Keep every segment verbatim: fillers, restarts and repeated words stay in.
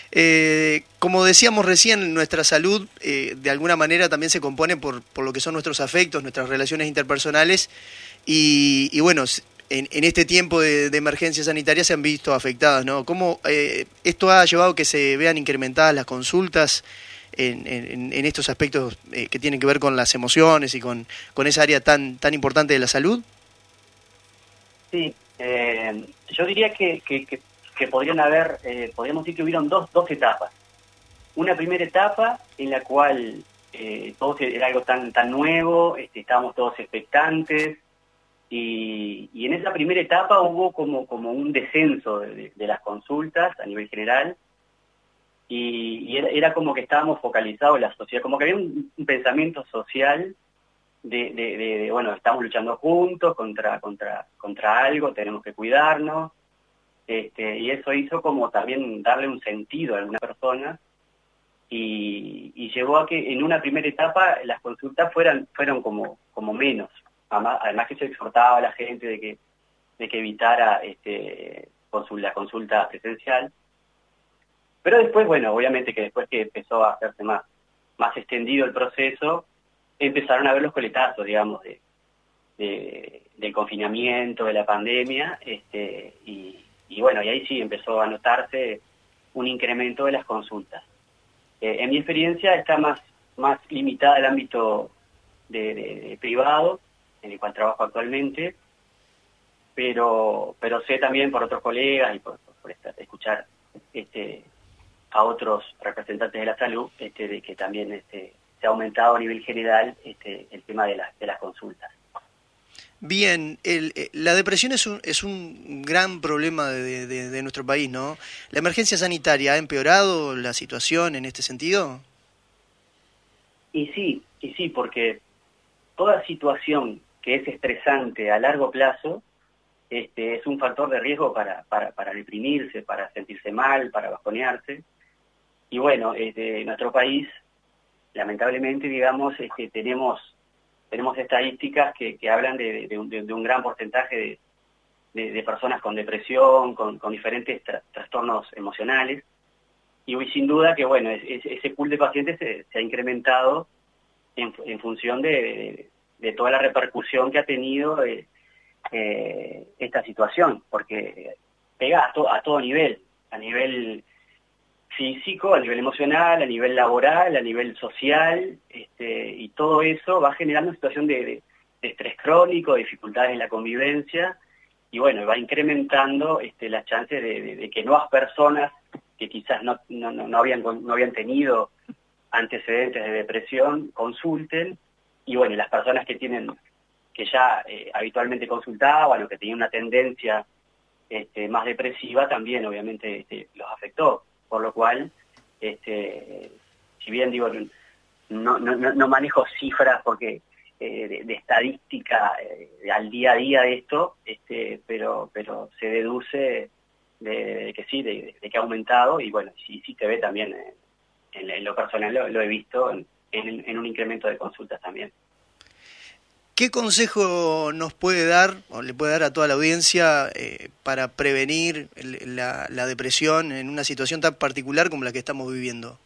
Eh, como decíamos recién, nuestra salud eh, de alguna manera también se compone por, por lo que son nuestros afectos, nuestras relaciones interpersonales y, y bueno, en, en este tiempo de, de emergencia sanitaria se han visto afectadas, ¿no? ¿Cómo eh, esto ha llevado a que se vean incrementadas las consultas en, en, en estos aspectos eh, que tienen que ver con las emociones y con, con esa área tan, tan importante de la salud? Sí, eh, yo diría que, que, que, que podrían haber, eh, podríamos decir que hubieron dos, dos etapas. Una primera etapa en la cual eh, todo era algo tan, tan nuevo, este, estábamos todos expectantes, y, y en esa primera etapa hubo como, como un descenso de, de, de las consultas a nivel general, y, y era, era como que estábamos focalizados en la sociedad, como que había un, un pensamiento social De, de, de, de, bueno, estamos luchando juntos contra, contra, contra algo, tenemos que cuidarnos, este, y eso hizo como también darle un sentido a alguna persona, y, y llevó a que en una primera etapa las consultas fueran, fueron como, como menos, además, además que se exhortaba a la gente de que, de que evitara este, consul, la consulta presencial, pero después, bueno, obviamente que después que empezó a hacerse más, más extendido el proceso, empezaron a ver los coletazos, digamos, de, de, del confinamiento, de la pandemia, este, y, y bueno, y ahí sí empezó a notarse un incremento de las consultas. Eh, en mi experiencia está más, más limitada al ámbito de, de, de privado, en el cual trabajo actualmente, pero, pero sé también por otros colegas y por, por esta, escuchar este, a otros representantes de la salud, este, de que también este, se ha aumentado a nivel general este, el tema de, la, de las consultas. Bien, el, la depresión es un, es un gran problema de, de, de nuestro país, ¿no? ¿La emergencia sanitaria ha empeorado la situación en este sentido? Y sí, y sí, porque toda situación que es estresante a largo plazo este, es un factor de riesgo para, para, para deprimirse, para sentirse mal, para bajonearse. Y bueno, este, en nuestro país, lamentablemente, digamos, este, tenemos tenemos estadísticas que, que hablan de, de, un, de un gran porcentaje de, de, de personas con depresión, con, con diferentes tra trastornos emocionales, y hoy sin duda que, bueno, es, es, ese pool de pacientes se, se ha incrementado en, en función de, de, de toda la repercusión que ha tenido eh, eh, esta situación, porque pega a, to a todo nivel, a nivel físico, a nivel emocional, a nivel laboral, a nivel social, este, y todo eso va generando una situación de, de, de estrés crónico, de dificultades en la convivencia, y bueno, va incrementando este, las chances de, de, de que nuevas personas que quizás no, no, no, habían, no habían tenido antecedentes de depresión consulten, y bueno, las personas que tienen, que ya eh, habitualmente consultaban o que tenían una tendencia este, más depresiva, también obviamente este, los afectó. Por lo cual, este, si bien digo, no, no, no manejo cifras porque eh, de, de estadística eh, al día a día de esto, este, pero, pero se deduce de, de que sí, de, de que ha aumentado, y bueno, sí, sí se ve también, eh, en, en lo personal lo, lo he visto en, en, en un incremento de consultas también. ¿Qué consejo nos puede dar, o le puede dar a toda la audiencia, eh, para prevenir la, la depresión en una situación tan particular como la que estamos viviendo?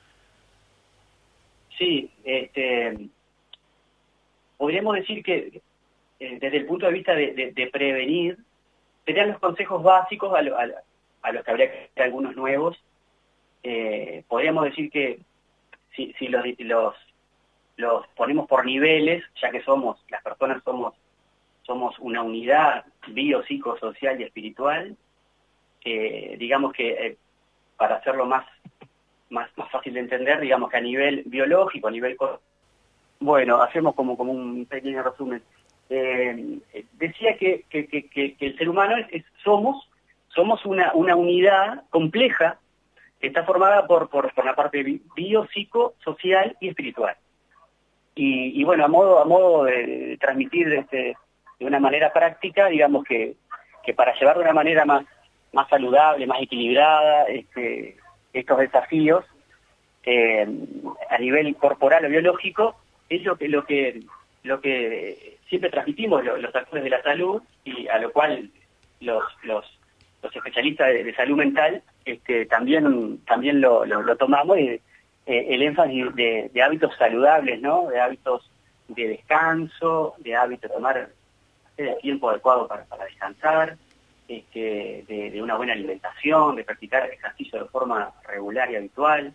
Sí, este, podríamos decir que eh, desde el punto de vista de, de, de prevenir, serían los consejos básicos a, lo, a, a los que habría que hacer algunos nuevos. Eh, podríamos decir que si, si los, los los ponemos por niveles, ya que somos, las personas somos, somos una unidad biopsicosocial y espiritual, eh, digamos que eh, para hacerlo más, más, más fácil de entender, digamos que a nivel biológico, a nivel... Bueno, hacemos como, como un pequeño resumen. Eh, decía que, que, que, que el ser humano es, es, somos, somos una, una unidad compleja que está formada por, por, por la parte biopsicosocial y espiritual. Y, y bueno, a modo, a modo de transmitir este, de una manera práctica, digamos que, que para llevar de una manera más, más saludable, más equilibrada este, estos desafíos, eh, a nivel corporal o biológico, es lo que, lo que, lo que siempre transmitimos los, los actores de la salud, y a lo cual los, los, los especialistas de, de salud mental, este, también, también lo, lo, lo tomamos, y, eh, el énfasis de, de hábitos saludables, ¿no? De hábitos de descanso, de hábitos de tomar el tiempo adecuado para, para descansar, este, de, de una buena alimentación, de practicar ejercicio de forma regular y habitual.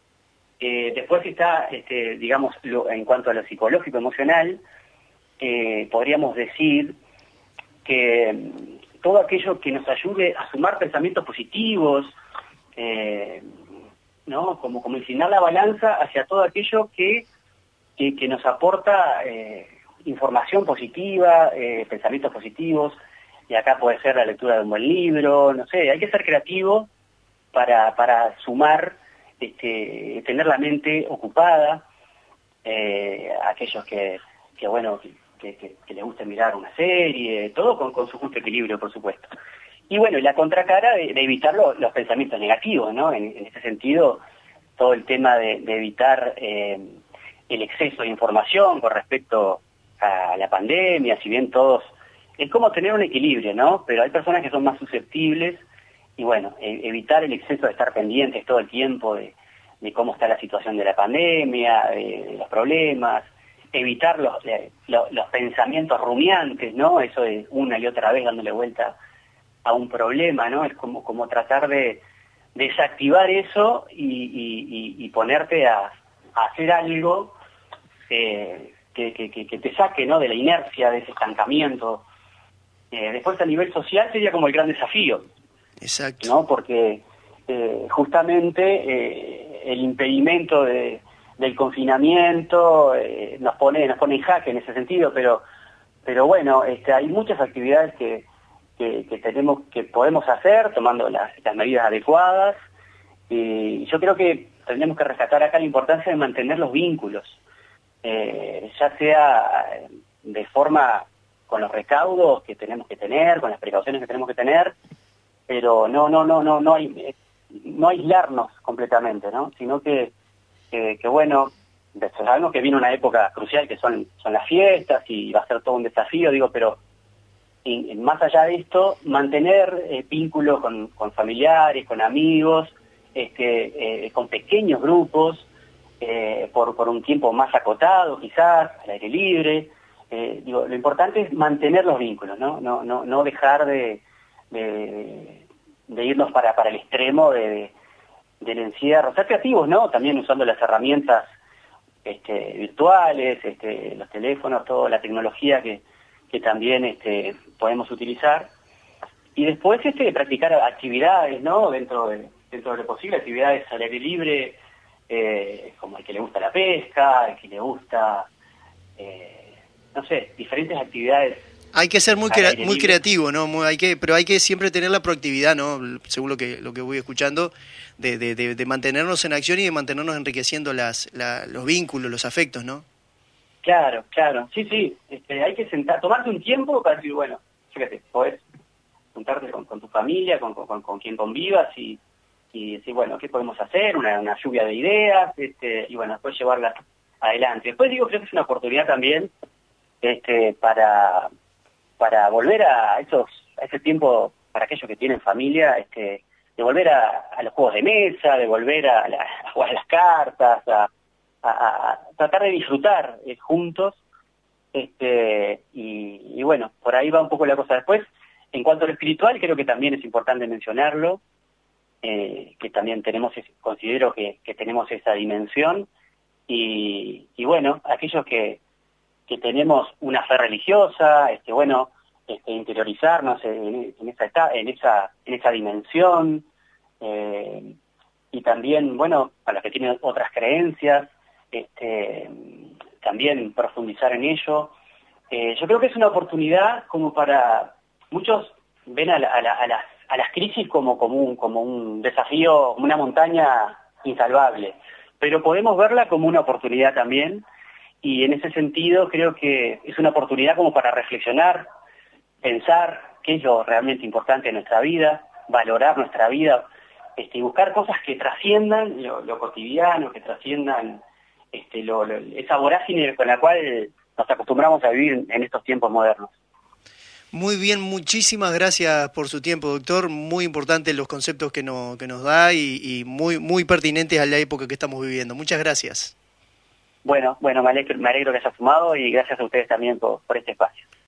Eh, después está, este, digamos, lo, en cuanto a lo psicológico, emocional, eh, podríamos decir que mm, todo aquello que nos ayude a sumar pensamientos positivos, eh, ¿no? Como, como inclinar la balanza hacia todo aquello que, que, que nos aporta eh, información positiva, eh, pensamientos positivos, y acá puede ser la lectura de un buen libro, no sé, hay que ser creativo para, para sumar, este, tener la mente ocupada, eh, aquellos que, que bueno, que, que, que les guste mirar una serie, todo con, con su justo equilibrio, por supuesto. Y bueno, y la contracara de, de evitar lo, los pensamientos negativos, ¿no? En, en este sentido, todo el tema de, de evitar eh, el exceso de información con respecto a la pandemia, si bien todos... Es como tener un equilibrio, ¿no? Pero hay personas que son más susceptibles y bueno, e- evitar el exceso de estar pendientes todo el tiempo de, de cómo está la situación de la pandemia, de, de los problemas, evitar los, de, los, los pensamientos rumiantes, ¿no? Eso de una y otra vez dándole vuelta a un problema, ¿no? Es como, como tratar de desactivar eso y, y, y, y ponerte a, a hacer algo eh, que, que, que te saque, ¿no? De la inercia, de ese estancamiento. Eh, después a nivel social sería como el gran desafío. Exacto. ¿No? Porque eh, justamente eh, el impedimento de, del confinamiento eh, nos pone nos pone en jaque en ese sentido, pero pero bueno, este, hay muchas actividades que, que, que tenemos que podemos hacer tomando las, las medidas adecuadas, y yo creo que tendríamos que rescatar acá la importancia de mantener los vínculos, eh, ya sea de forma con los recaudos que tenemos que tener, con las precauciones que tenemos que tener, pero no no no no no hay, no aislarnos completamente, ¿no? Sino que, que, que bueno, sabemos que viene una época crucial que son son las fiestas y va a ser todo un desafío, digo, pero y, más allá de esto, mantener eh, vínculos con, con familiares, con amigos, este, eh, con pequeños grupos, eh, por, por un tiempo más acotado, quizás, al aire libre. Eh, digo, lo importante es mantener los vínculos, ¿no? No, no, no dejar de, de, de irnos para, para el extremo de, de, del encierro. Ser creativos, ¿no? También usando las herramientas este, virtuales, este, los teléfonos, toda la tecnología que, que también este, podemos utilizar. Y después este, practicar actividades, ¿no? Dentro de, dentro de lo posible, actividades al aire libre, eh, como al que le gusta la pesca, al que le gusta... Eh, no sé, diferentes actividades. Hay que ser muy crea muy creativo, ¿no? Muy, hay que, pero hay que siempre tener la proactividad, ¿no? Según lo que lo que voy escuchando, de, de, de, de mantenernos en acción y de mantenernos enriqueciendo las, la, los vínculos, los afectos, ¿no? Claro, claro, sí, sí. Este, hay que sentar, tomarte un tiempo para decir, bueno, fíjate, podés juntarte con, con tu familia, con, con, con quien convivas y, y decir, bueno, ¿qué podemos hacer? Una, una lluvia de ideas, este, y bueno, después llevarlas adelante. Después digo, creo que es una oportunidad también este, para, para volver a esos, a ese tiempo, para aquellos que tienen familia, este, de volver a, a los juegos de mesa, de volver a, la, a jugar a las cartas, a, a, a tratar de disfrutar eh, juntos, este, y, y bueno, por ahí va un poco la cosa. Después, en cuanto a lo espiritual, creo que también es importante mencionarlo, eh, que también tenemos, considero que, que tenemos esa dimensión, y, y bueno, aquellos que que tenemos una fe religiosa, este, bueno, este, interiorizarnos en, en, esa, en, esa, en esa dimensión, eh, y también, bueno, para los que tienen otras creencias, este, también profundizar en ello. Eh, yo creo que es una oportunidad como para... Muchos ven a, la, a, la, a, las, a las crisis como, como, un, como un desafío, una montaña insalvable, pero podemos verla como una oportunidad también. Y en ese sentido creo que es una oportunidad como para reflexionar, pensar qué es lo realmente importante en nuestra vida, valorar nuestra vida, este, y buscar cosas que trasciendan lo, lo cotidiano, que trasciendan este, lo, lo, esa vorágine con la cual nos acostumbramos a vivir en estos tiempos modernos. Muy bien, muchísimas gracias por su tiempo, doctor. Muy importantes los conceptos que, no, que nos da y, y muy, muy pertinentes a la época que estamos viviendo. Muchas gracias. Bueno, bueno, me alegro, me alegro que haya sumado y gracias a ustedes también por, por este espacio.